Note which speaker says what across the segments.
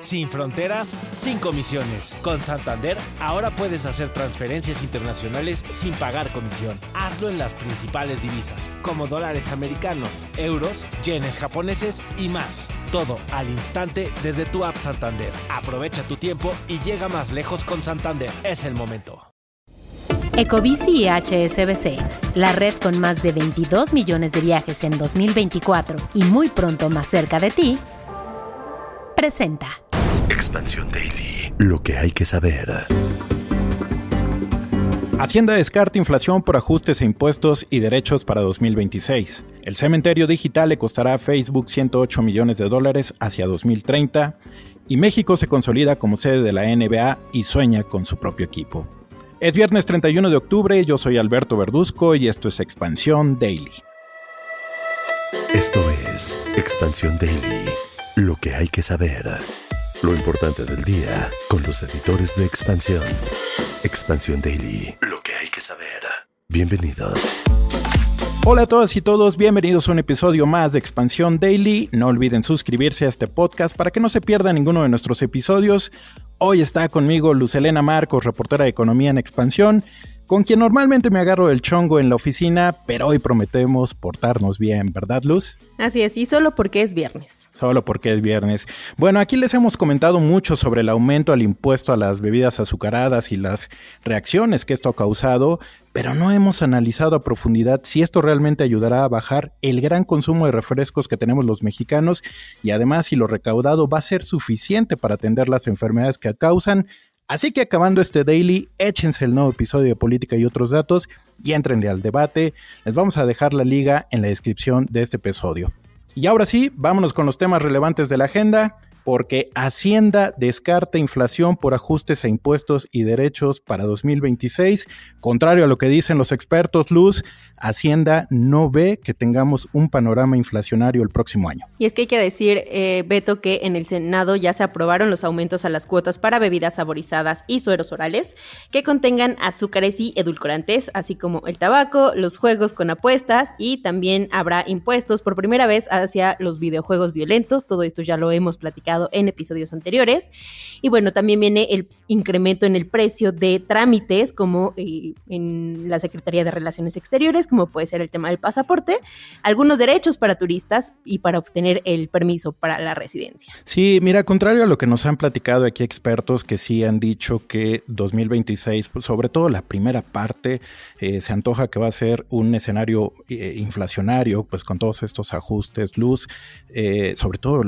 Speaker 1: Sin fronteras, sin comisiones. Con Santander, ahora puedes hacer transferencias internacionales sin pagar comisión. Hazlo en las principales divisas, como dólares americanos, euros, yenes japoneses y más. Todo al instante desde tu app Santander. Aprovecha tu tiempo y llega más lejos con Santander. Es el momento.
Speaker 2: Ecobici y HSBC, la red con más de 22 millones de viajes en 2024 y muy pronto más cerca de ti, presenta
Speaker 3: Expansión Daily, lo que hay que saber.
Speaker 4: Hacienda descarta inflación por ajustes a impuestos y derechos para 2026. El cementerio digital le costará a Facebook $108 millones hacia 2030 y México se consolida como sede de la NBA y sueña con su propio equipo. Es viernes 31 de octubre, yo soy Alberto Verduzco y esto es Expansión Daily.
Speaker 3: Esto es Expansión Daily, lo que hay que saber. Lo importante del día con los editores de Expansión. Expansión Daily, lo que hay que saber. Bienvenidos.
Speaker 4: Hola a todas y todos, bienvenidos a un episodio más de Expansión Daily. No olviden suscribirse a este podcast para que no se pierda ninguno de nuestros episodios. Hoy está conmigo Luz Helena Marcos, reportera de Economía en Expansión, con quien normalmente me agarro el chongo en la oficina, pero hoy prometemos portarnos bien, ¿verdad, Luz?
Speaker 5: Así es, y solo porque es viernes.
Speaker 4: Solo porque es viernes. Bueno, aquí les hemos comentado mucho sobre el aumento al impuesto a las bebidas azucaradas y las reacciones que esto ha causado, pero no hemos analizado a profundidad si esto realmente ayudará a bajar el gran consumo de refrescos que tenemos los mexicanos y además si lo recaudado va a ser suficiente para atender las enfermedades que causan. Así que acabando este daily, échense el nuevo episodio de Política y otros datos y entrenle al debate. Les vamos a dejar la liga en la descripción de este episodio. Y ahora sí, vámonos con los temas relevantes de la agenda, porque Hacienda descarta inflación por ajustes a impuestos y derechos para 2026. Contrario a lo que dicen los expertos, Luz, Hacienda no ve que tengamos un panorama inflacionario el próximo año.
Speaker 5: Y es que hay que decir, Beto, que en el Senado ya se aprobaron los aumentos a las cuotas para bebidas saborizadas y sueros orales que contengan azúcares y edulcorantes, así como el tabaco, los juegos con apuestas y también habrá impuestos por primera vez hacia los videojuegos violentos. Todo esto ya lo hemos platicado en episodios anteriores. Y bueno, también viene el incremento en el precio de trámites como en la Secretaría de Relaciones Exteriores, como puede ser el tema del pasaporte, algunos derechos para turistas y para obtener el permiso para la residencia.
Speaker 4: Sí, mira, contrario a lo que nos han platicado aquí expertos que sí han dicho que 2026, pues sobre todo la primera parte, se antoja que va a ser un escenario inflacionario, pues con todos estos ajustes, Luz, sobre todo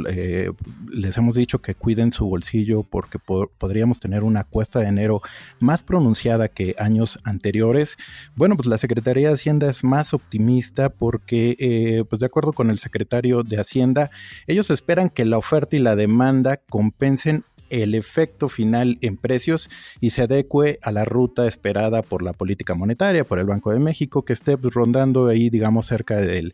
Speaker 4: les hemos dicho que cuiden su bolsillo porque podríamos tener una cuesta de enero más pronunciada que años anteriores. Bueno, pues la Secretaría de Hacienda es más optimista porque, pues de acuerdo con el secretario de Hacienda, ellos esperan que la oferta y la demanda compensen el efecto final en precios y se adecue a la ruta esperada por la política monetaria, por el Banco de México, que esté rondando ahí, digamos, cerca del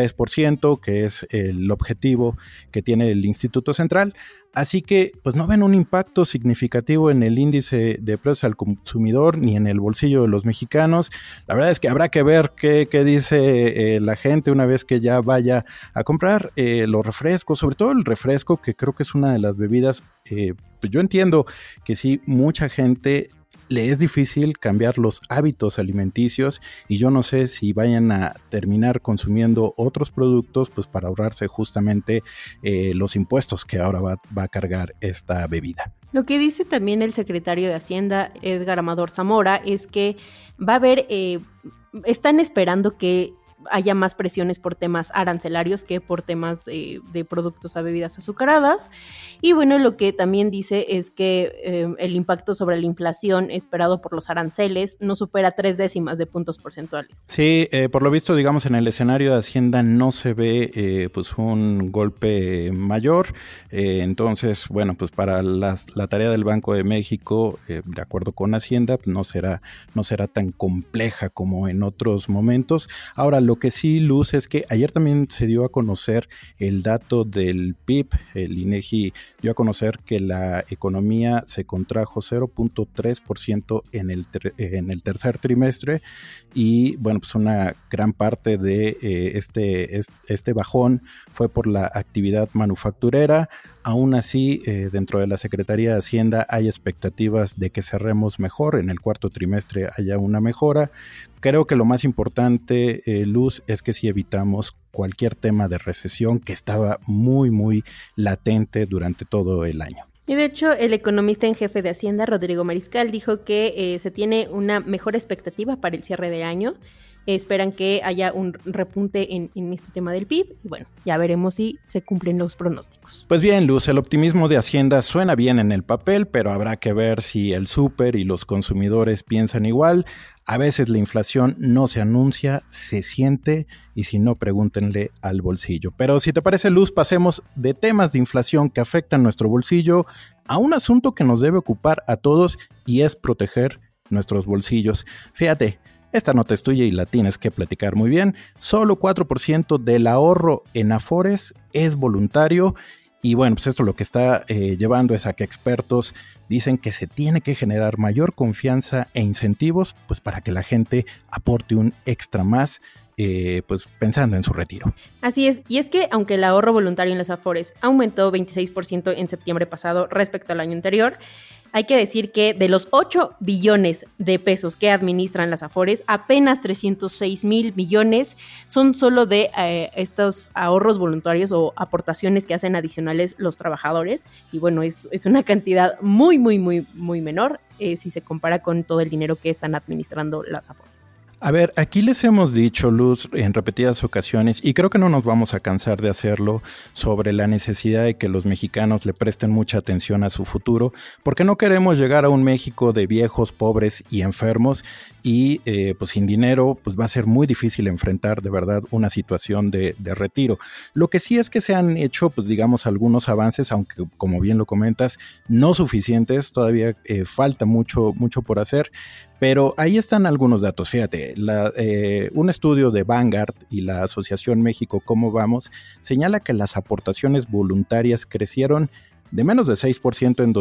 Speaker 4: 3%, que es el objetivo que tiene el Instituto Central. Así que pues no ven un impacto significativo en el índice de precios al consumidor ni en el bolsillo de los mexicanos. La verdad es que habrá que ver qué dice la gente una vez que ya vaya a comprar los refrescos, sobre todo el refresco, que creo que es una de las bebidas, pues yo entiendo que sí, mucha gente le es difícil cambiar los hábitos alimenticios y yo no sé si vayan a terminar consumiendo otros productos pues para ahorrarse justamente los impuestos que ahora va a cargar esta bebida.
Speaker 5: Lo que dice también el secretario de Hacienda, Edgar Amador Zamora, es que va a haber, están esperando que haya más presiones por temas arancelarios que por temas de productos a bebidas azucaradas. Y bueno, lo que también dice es que el impacto sobre la inflación esperado por los aranceles no supera 0.3 puntos porcentuales.
Speaker 4: Sí, por lo visto, digamos, en el escenario de Hacienda no se ve pues un golpe mayor. Entonces, bueno, pues para la tarea del Banco de México, de acuerdo con Hacienda, pues no será tan compleja como en otros momentos. Ahora, lo que sí, Luz, es que ayer también se dio a conocer el dato del PIB. El INEGI dio a conocer que la economía se contrajo 0.3% en el tercer trimestre y bueno, pues una gran parte de este bajón fue por la actividad manufacturera, Aún así, dentro de la Secretaría de Hacienda hay expectativas de que cerremos mejor, en el cuarto trimestre haya una mejora. Creo que lo más importante, Luz, es que si evitamos cualquier tema de recesión que estaba muy, muy latente durante todo el año.
Speaker 5: Y de hecho, el economista en jefe de Hacienda, Rodrigo Mariscal, dijo que se tiene una mejor expectativa para el cierre de año. Esperan que haya un repunte en este tema del PIB y bueno, ya veremos si se cumplen los pronósticos.
Speaker 4: Pues bien, Luz, el optimismo de Hacienda suena bien en el papel, pero habrá que ver si el súper y los consumidores piensan igual. A veces la inflación no se anuncia, se siente y si no, pregúntenle al bolsillo. Pero si te parece, Luz, pasemos de temas de inflación que afectan nuestro bolsillo a un asunto que nos debe ocupar a todos y es proteger nuestros bolsillos. Fíjate, esta nota es tuya y la tienes que platicar muy bien. Solo 4% del ahorro en Afores es voluntario y bueno, pues esto lo que está llevando es a que expertos dicen que se tiene que generar mayor confianza e incentivos pues para que la gente aporte un extra más pues pensando en su retiro.
Speaker 5: Así es, y es que aunque el ahorro voluntario en las Afores aumentó 26% en septiembre pasado respecto al año anterior, hay que decir que de los 8 billones de pesos que administran las Afores, apenas 306,000 millones son solo de estos ahorros voluntarios o aportaciones que hacen adicionales los trabajadores. Y bueno, es una cantidad muy, muy, muy, muy menor si se compara con todo el dinero que están administrando las Afores.
Speaker 4: A ver, aquí les hemos dicho, Luz, en repetidas ocasiones, y creo que no nos vamos a cansar de hacerlo, sobre la necesidad de que los mexicanos le presten mucha atención a su futuro, porque no queremos llegar a un México de viejos, pobres y enfermos, y pues sin dinero pues va a ser muy difícil enfrentar de verdad una situación de retiro. Lo que sí es que se han hecho, pues digamos, algunos avances, aunque como bien lo comentas, no suficientes, todavía falta mucho por hacer. Pero ahí están algunos datos, fíjate, un estudio de Vanguard y la Asociación México ¿Cómo Vamos? Señala que las aportaciones voluntarias crecieron de menos de 6% en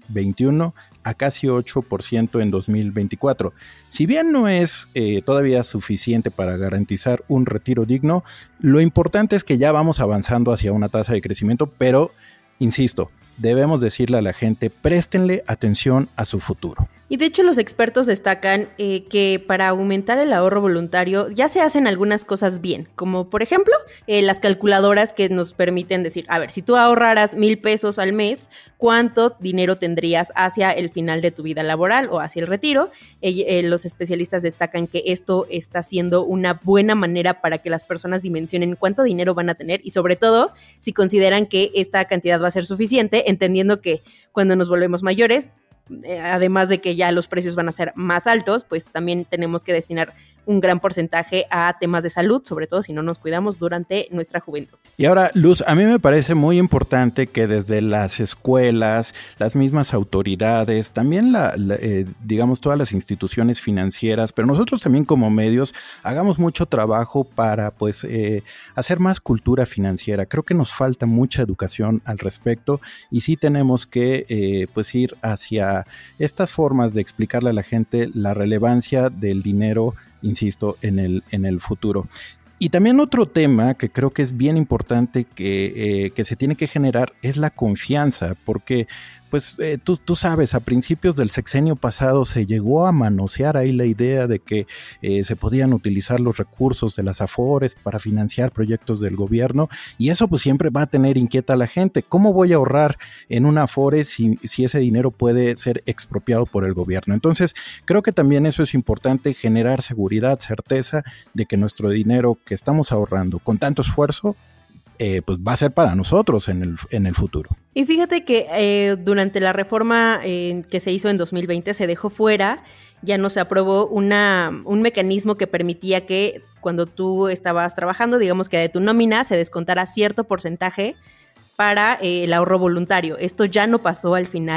Speaker 4: 2021 a casi 8% en 2024. Si bien no es todavía suficiente para garantizar un retiro digno, lo importante es que ya vamos avanzando hacia una tasa de crecimiento, pero, insisto, debemos decirle a la gente, préstenle atención a su futuro.
Speaker 5: Y de hecho los expertos destacan que para aumentar el ahorro voluntario ya se hacen algunas cosas bien, como por ejemplo las calculadoras que nos permiten decir, a ver, si tú ahorraras 1,000 pesos al mes, ¿cuánto dinero tendrías hacia el final de tu vida laboral o hacia el retiro? Los especialistas destacan que esto está siendo una buena manera para que las personas dimensionen cuánto dinero van a tener y sobre todo si consideran que esta cantidad va a ser suficiente, entendiendo que cuando nos volvemos mayores, además de que ya los precios van a ser más altos, pues también tenemos que destinar un gran porcentaje a temas de salud, sobre todo si no nos cuidamos durante nuestra juventud.
Speaker 4: Y ahora, Luz, a mí me parece muy importante que desde las escuelas, las mismas autoridades, también digamos todas las instituciones financieras, pero nosotros también como medios, hagamos mucho trabajo para pues hacer más cultura financiera. Creo que nos falta mucha educación al respecto y sí tenemos que pues ir hacia estas formas de explicarle a la gente la relevancia del dinero, insisto, en el futuro. Y también otro tema que creo que es bien importante que se tiene que generar es la confianza, porque pues tú sabes, a principios del sexenio pasado se llegó a manosear ahí la idea de que se podían utilizar los recursos de las Afores para financiar proyectos del gobierno y eso pues siempre va a tener inquieta a la gente. ¿Cómo voy a ahorrar en una Afore si ese dinero puede ser expropiado por el gobierno? Entonces creo que también eso es importante, generar seguridad, certeza de que nuestro dinero que estamos ahorrando con tanto esfuerzo pues va a ser para nosotros en el futuro.
Speaker 5: Y fíjate que durante la reforma que se hizo en 2020 se dejó fuera, ya no se aprobó un mecanismo que permitía que cuando tú estabas trabajando, digamos que de tu nómina se descontara cierto porcentaje para el ahorro voluntario. Esto ya no pasó al final.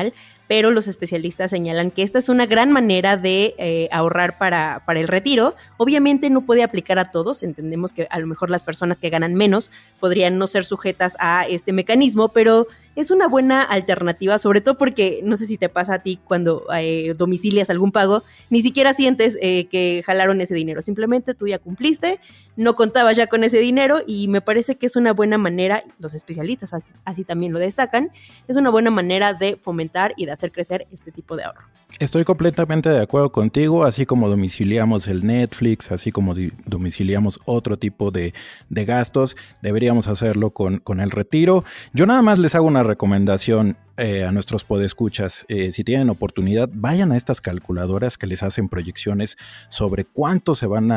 Speaker 5: pero los especialistas señalan que esta es una gran manera de ahorrar para el retiro. Obviamente no puede aplicar a todos, entendemos que a lo mejor las personas que ganan menos podrían no ser sujetas a este mecanismo, pero es una buena alternativa, sobre todo porque no sé si te pasa a ti cuando domicilias algún pago, ni siquiera sientes que jalaron ese dinero, simplemente tú ya cumpliste, no contabas ya con ese dinero y me parece que es una buena manera, los especialistas así también lo destacan, es una buena manera de fomentar y de hacer crecer este tipo de ahorro.
Speaker 4: Estoy completamente de acuerdo contigo, así como domiciliamos el Netflix, así como domiciliamos otro tipo de gastos, deberíamos hacerlo con el retiro. Yo nada más les hago una recomendación a nuestros podescuchas. Si tienen oportunidad, vayan a estas calculadoras que les hacen proyecciones sobre cuánto van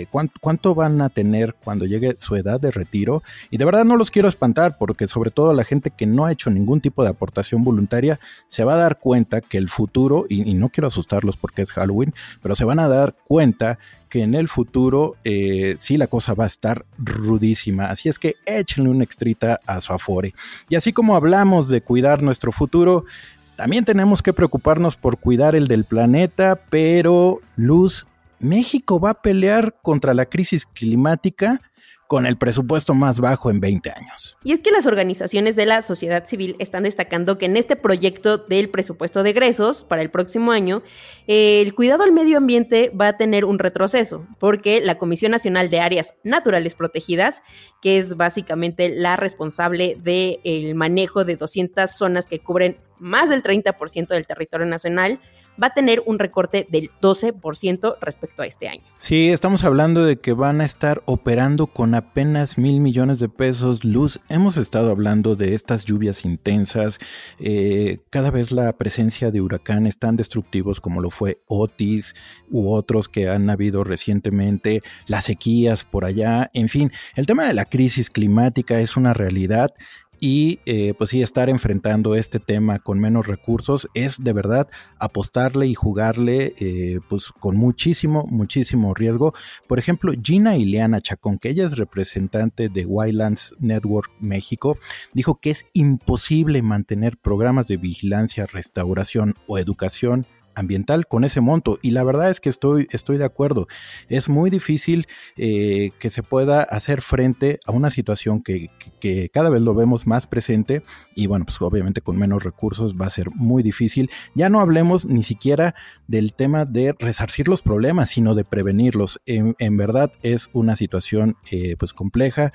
Speaker 4: a tener cuando llegue su edad de retiro. Y de verdad no los quiero espantar, porque sobre todo la gente que no ha hecho ningún tipo de aportación voluntaria se va a dar cuenta que el futuro, y no quiero asustarlos porque es Halloween, pero se van a dar cuenta que en el futuro sí la cosa va a estar rudísima, así es que échenle una extrita a su Afore. Y así como hablamos de cuidar nuestro futuro, también tenemos que preocuparnos por cuidar el del planeta, pero Luz, México va a pelear contra la crisis climática con el presupuesto más bajo en 20 años.
Speaker 5: Y es que las organizaciones de la sociedad civil están destacando que en este proyecto del presupuesto de egresos para el próximo año, el cuidado al medio ambiente va a tener un retroceso, porque la Comisión Nacional de Áreas Naturales Protegidas, que es básicamente la responsable del manejo de 200 zonas que cubren más del 30% del territorio nacional, va a tener un recorte del 12% respecto a este año.
Speaker 4: Sí, estamos hablando de que van a estar operando con apenas 1,000 millones de pesos. Luz, hemos estado hablando de estas lluvias intensas, cada vez la presencia de huracanes tan destructivos como lo fue Otis u otros que han habido recientemente, las sequías por allá, en fin, el tema de la crisis climática es una realidad. Y pues sí, estar enfrentando este tema con menos recursos es de verdad apostarle y jugarle pues con muchísimo riesgo. Por ejemplo, Gina Ileana Chacón, que ella es representante de Wildlands Network México, dijo que es imposible mantener programas de vigilancia, restauración o educación ambiental con ese monto, y la verdad es que estoy de acuerdo. Es muy difícil que se pueda hacer frente a una situación que cada vez lo vemos más presente, y bueno, pues obviamente con menos recursos va a ser muy difícil. Ya no hablemos ni siquiera del tema de resarcir los problemas, sino de prevenirlos. En verdad es una situación pues compleja,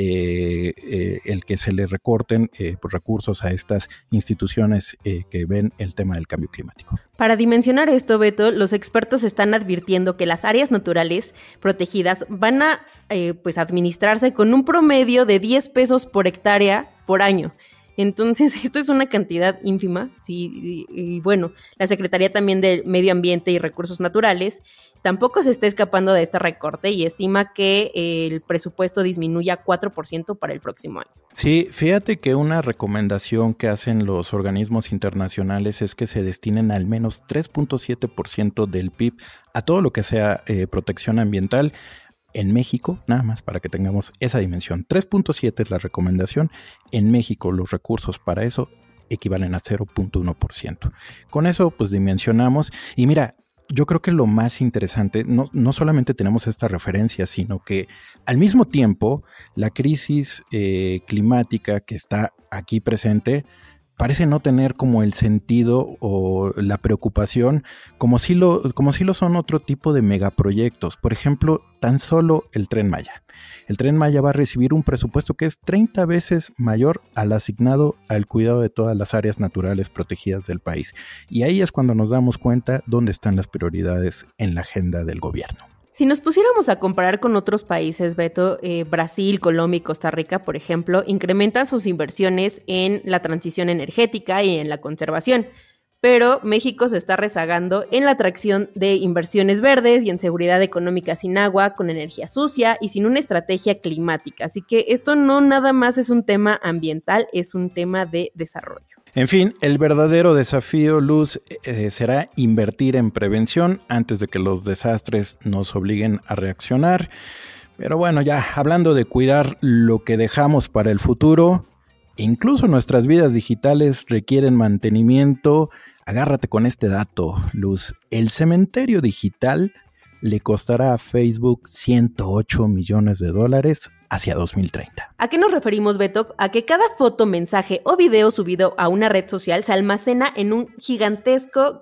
Speaker 4: el que se le recorten pues recursos a estas instituciones que ven el tema del cambio climático.
Speaker 5: Para dimensionar esto, Beto, los expertos están advirtiendo que las áreas naturales protegidas van a pues administrarse con un promedio de 10 pesos por hectárea por año. Entonces, esto es una cantidad ínfima, sí, y bueno, la Secretaría también de Medio Ambiente y Recursos Naturales tampoco se está escapando de este recorte y estima que el presupuesto disminuya 4% para el próximo año.
Speaker 4: Sí, fíjate que una recomendación que hacen los organismos internacionales es que se destinen al menos 3.7% del PIB a todo lo que sea protección ambiental. En México, nada más para que tengamos esa dimensión, 3.7 es la recomendación. En México los recursos para eso equivalen a 0.1%. Con eso pues dimensionamos y mira, yo creo que lo más interesante, no solamente tenemos esta referencia, sino que al mismo tiempo la crisis climática que está aquí presente parece no tener como el sentido o la preocupación como si lo son otro tipo de megaproyectos. Por ejemplo, tan solo el Tren Maya. El Tren Maya va a recibir un presupuesto que es 30 veces mayor al asignado al cuidado de todas las áreas naturales protegidas del país. Y ahí es cuando nos damos cuenta dónde están las prioridades en la agenda del gobierno.
Speaker 5: Si nos pusiéramos a comparar con otros países, Beto, Brasil, Colombia y Costa Rica, por ejemplo, incrementan sus inversiones en la transición energética y en la conservación. Pero México se está rezagando en la atracción de inversiones verdes y en seguridad económica sin agua, con energía sucia y sin una estrategia climática. Así que esto no nada más es un tema ambiental, es un tema de desarrollo.
Speaker 4: En fin, el verdadero desafío, Luz, será invertir en prevención antes de que los desastres nos obliguen a reaccionar. Pero bueno, ya hablando de cuidar lo que dejamos para el futuro, incluso nuestras vidas digitales requieren mantenimiento. Agárrate con este dato, Luz. El cementerio digital le costará a Facebook $108 millones hacia 2030.
Speaker 5: ¿A qué nos referimos, Beto? A que cada foto, mensaje o video subido a una red social se almacena en un gigantescos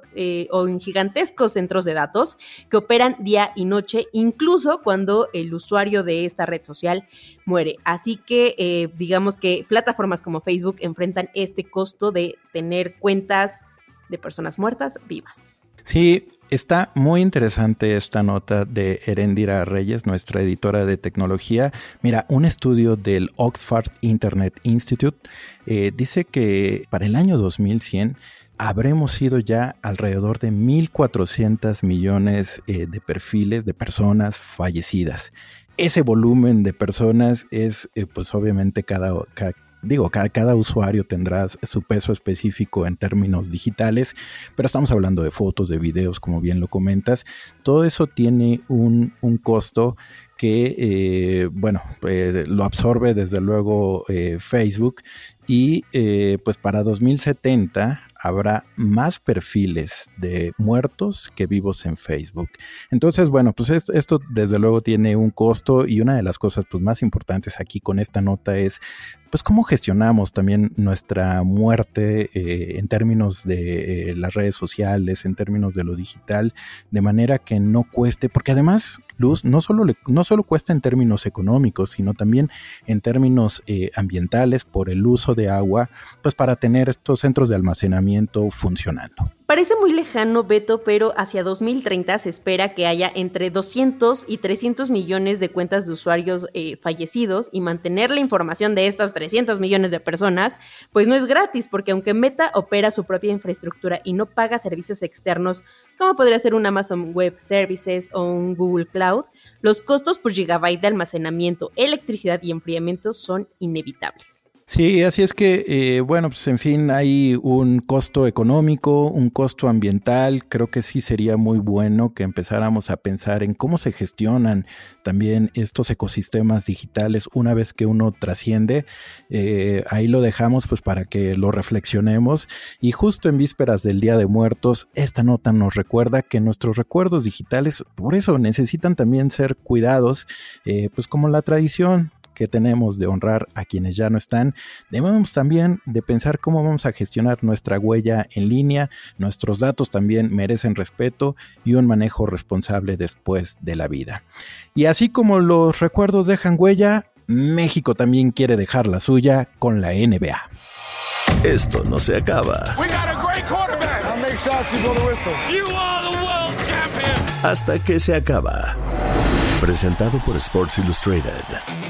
Speaker 5: centros de datos que operan día y noche, incluso cuando el usuario de esta red social muere. Así que digamos que plataformas como Facebook enfrentan este costo de tener cuentas de personas muertas vivas.
Speaker 4: Sí, está muy interesante esta nota de Erendira Reyes, nuestra editora de tecnología. Mira, un estudio del Oxford Internet Institute dice que para el año 2100 habremos sido ya alrededor de 1.400 millones de perfiles de personas fallecidas. Ese volumen de personas es, pues obviamente cada usuario tendrá su peso específico en términos digitales, pero estamos hablando de fotos, de videos, como bien lo comentas. Todo eso tiene un costo que, lo absorbe desde luego Facebook y pues para 2070 habrá más perfiles de muertos que vivos en Facebook. Entonces, bueno, pues esto desde luego tiene un costo y una de las cosas pues más importantes aquí con esta nota es pues cómo gestionamos también nuestra muerte en términos de las redes sociales, en términos de lo digital, de manera que no cueste, porque además, Luz, no solo cuesta en términos económicos, sino también en términos ambientales por el uso de agua, pues para tener estos centros de almacenamiento funcionando.
Speaker 5: Parece muy lejano, Beto, pero hacia 2030 se espera que haya entre 200 y 300 millones de cuentas de usuarios fallecidos, y mantener la información de estas 300 millones de personas, pues no es gratis, porque aunque Meta opera su propia infraestructura y no paga servicios externos, como podría ser un Amazon Web Services o un Google Cloud, los costos por gigabyte de almacenamiento, electricidad y enfriamiento son inevitables.
Speaker 4: Sí, así es que, pues en fin, hay un costo económico, un costo ambiental. Creo que sí sería muy bueno que empezáramos a pensar en cómo se gestionan también estos ecosistemas digitales una vez que uno trasciende. Ahí lo dejamos pues para que lo reflexionemos. Y justo en vísperas del Día de Muertos, esta nota nos recuerda que nuestros recuerdos digitales, por eso necesitan también ser cuidados, pues como la tradición que tenemos de honrar a quienes ya no están. Debemos también de pensar cómo vamos a gestionar nuestra huella en línea. Nuestros datos también merecen respeto y un manejo responsable después de la vida. Y así como los recuerdos dejan huella, México también quiere dejar la suya con la NBA.
Speaker 3: Esto no se acaba hasta que se acaba. Presentado por Sports Illustrated.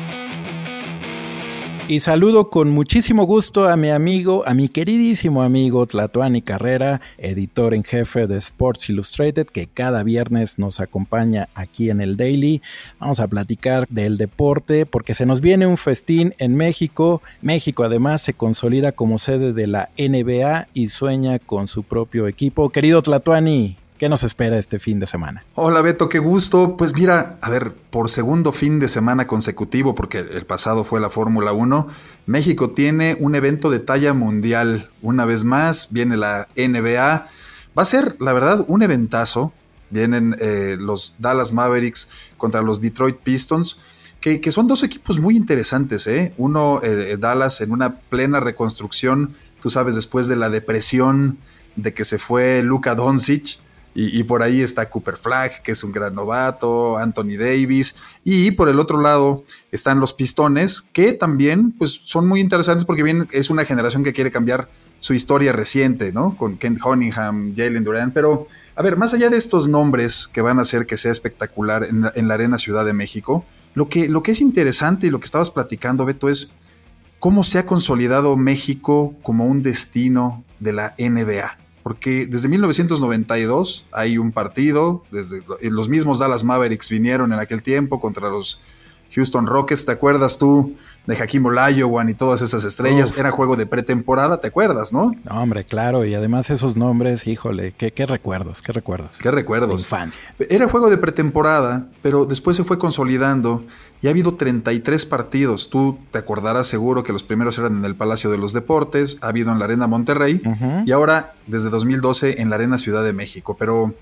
Speaker 4: Y saludo con muchísimo gusto a mi queridísimo amigo Tlatuani Carrera, editor en jefe de Sports Illustrated, que cada viernes nos acompaña aquí en el Daily. Vamos a platicar del deporte porque se nos viene un festín en México. México además se consolida como sede de la NBA y sueña con su propio equipo. Querido Tlatuani, ¿qué nos espera este fin de semana?
Speaker 6: Hola Beto, qué gusto. Pues mira, a ver, por segundo fin de semana consecutivo, porque el pasado fue la Fórmula 1, México tiene un evento de talla mundial. Una vez más, viene la NBA. Va a ser, la verdad, un eventazo. Vienen los Dallas Mavericks contra los Detroit Pistons, que son dos equipos muy interesantes, ¿eh? Uno, Dallas, en una plena reconstrucción, tú sabes, después de la depresión de que se fue Luka Doncic. Y por ahí está Cooper Flagg, que es un gran novato, Anthony Davis, y por el otro lado están los Pistones, que también pues, son muy interesantes porque bien es una generación que quiere cambiar su historia reciente, ¿no? Con Kent Cunningham, Jalen Duren, pero a ver, más allá de estos nombres que van a hacer que sea espectacular en la Arena Ciudad de México, lo que es interesante y lo que estabas platicando, Beto, es cómo se ha consolidado México como un destino de la NBA. Porque desde 1992 hay un partido, desde los mismos Dallas Mavericks vinieron en aquel tiempo contra los Houston Rockets, ¿te acuerdas tú de Hakeem Olajuwon y todas esas estrellas? Era juego de pretemporada, ¿te acuerdas, no?
Speaker 4: No, hombre, claro, y además esos nombres, híjole, qué recuerdos.
Speaker 6: Qué recuerdos.
Speaker 4: Infancia.
Speaker 6: Era juego de pretemporada, pero después se fue consolidando y ha habido 33 partidos. Tú te acordarás seguro que los primeros eran en el Palacio de los Deportes, ha habido en la Arena Monterrey y ahora desde 2012 en la Arena Ciudad de México, pero...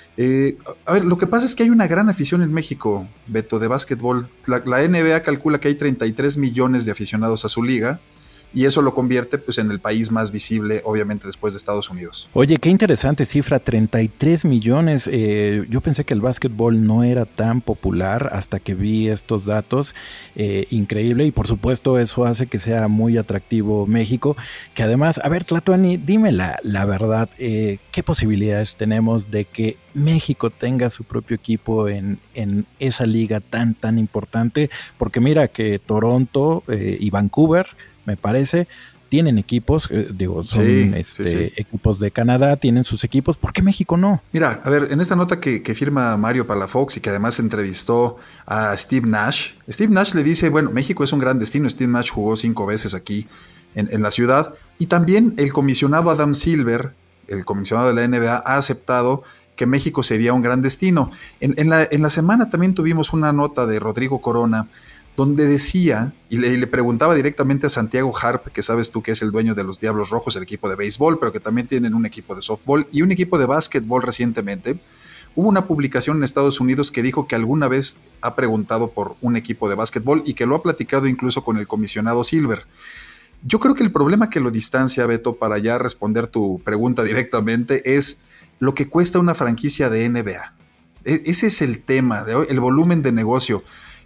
Speaker 6: a ver, lo que pasa es que hay una gran afición en México, Beto, de básquetbol. La NBA calcula que hay 33 millones de aficionados a su liga y eso lo convierte pues, en el país más visible, obviamente, después de Estados Unidos.
Speaker 4: Oye, qué interesante cifra, 33 millones. Yo pensé que el básquetbol no era tan popular hasta que vi estos datos. Increíble, y por supuesto eso hace que sea muy atractivo México, que además, a ver, Tlatuani, dime la verdad, ¿qué posibilidades tenemos de que México tenga su propio equipo en esa liga tan importante? Porque mira que Toronto y Vancouver, me parece, tienen equipos, son equipos de Canadá, tienen sus equipos. ¿Por qué México no?
Speaker 6: Mira, a ver, en esta nota que firma Mario Palafox y que además entrevistó a Steve Nash le dice, bueno, México es un gran destino. Steve Nash jugó 5 veces aquí en la ciudad, y también el comisionado Adam Silver, el comisionado de la NBA, ha aceptado que México sería un gran destino. En la semana también tuvimos una nota de Rodrigo Corona, donde decía, y le preguntaba directamente a Santiago Harp, que sabes tú que es el dueño de los Diablos Rojos, el equipo de béisbol, pero que también tienen un equipo de softball y un equipo de básquetbol recientemente. Hubo una publicación en Estados Unidos que dijo que alguna vez ha preguntado por un equipo de básquetbol y que lo ha platicado incluso con el comisionado Silver. Yo creo que el problema que lo distancia, Beto, para ya responder tu pregunta directamente, es lo que cuesta una franquicia de NBA. Ese es el tema, el volumen de negocio.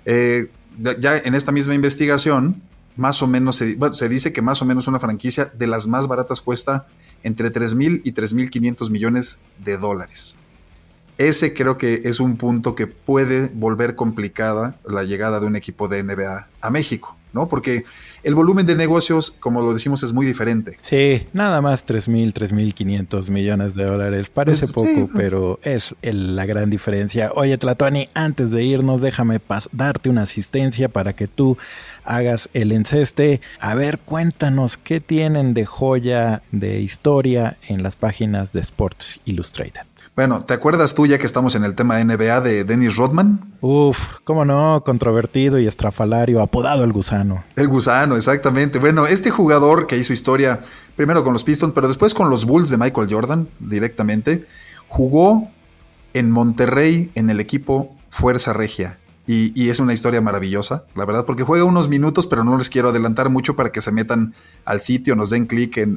Speaker 6: Ya en esta misma investigación, más o menos se dice que más o menos una franquicia de las más baratas cuesta entre 3,000 y 3,500 millones de dólares. Ese creo que es un punto que puede volver complicada la llegada de un equipo de NBA a México, ¿no? Porque el volumen de negocios, como lo decimos, es muy diferente.
Speaker 4: Sí, nada más 3,500 millones de dólares. Parece poco, pero es la gran diferencia. Oye, Tlatuani, antes de irnos, déjame darte una asistencia para que tú hagas el enceste. A ver, cuéntanos qué tienen de joya, de historia en las páginas de Sports Illustrated.
Speaker 6: Bueno, ¿te acuerdas tú, ya que estamos en el tema NBA, de Dennis Rodman?
Speaker 4: Uf, cómo no, controvertido y estrafalario, apodado el Gusano.
Speaker 6: El Gusano, exactamente. Bueno, este jugador que hizo historia primero con los Pistons, pero después con los Bulls de Michael Jordan directamente, jugó en Monterrey en el equipo Fuerza Regia. Y es una historia maravillosa, la verdad, porque juega unos minutos, pero no les quiero adelantar mucho para que se metan al sitio, nos den clic en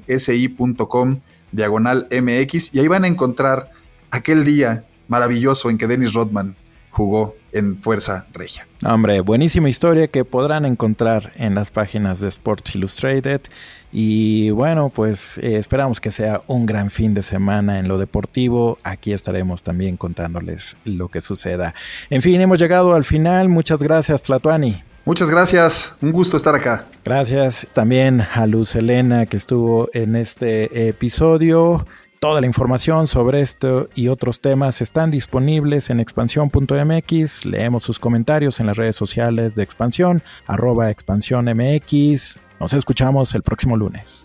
Speaker 6: si.com/MX y ahí van a encontrar aquel día maravilloso en que Dennis Rodman jugó en Fuerza Regia.
Speaker 4: Hombre, buenísima historia que podrán encontrar en las páginas de Sports Illustrated. Y bueno, pues esperamos que sea un gran fin de semana en lo deportivo. Aquí estaremos también contándoles lo que suceda. En fin, hemos llegado al final. Muchas gracias, Tlatuani.
Speaker 6: Muchas gracias, un gusto estar acá.
Speaker 4: Gracias también a Luz Helena, que estuvo en este episodio. Toda la información sobre esto y otros temas están disponibles en expansión.mx. Leemos sus comentarios en las redes sociales de Expansión, @expansiónmx. Nos escuchamos el próximo lunes.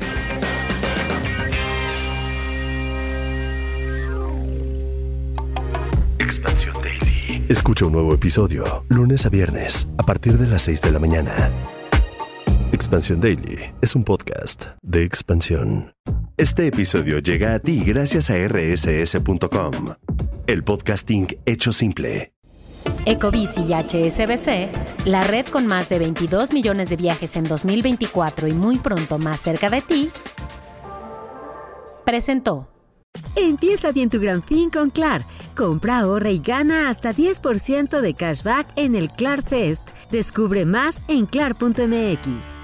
Speaker 3: Expansión Daily. Escucha un nuevo episodio lunes a viernes a partir de las 6 de la mañana. Expansión Daily es un podcast de Expansión. Este episodio llega a ti gracias a rss.com, el podcasting hecho simple.
Speaker 2: Ecobici y HSBC, la red con más de 22 millones de viajes en 2024 y muy pronto más cerca de ti, presentó.
Speaker 7: Empieza bien tu gran fin con Clar. Compra, ahorra y gana hasta 10% de cashback en el Clar Fest. Descubre más en clar.mx.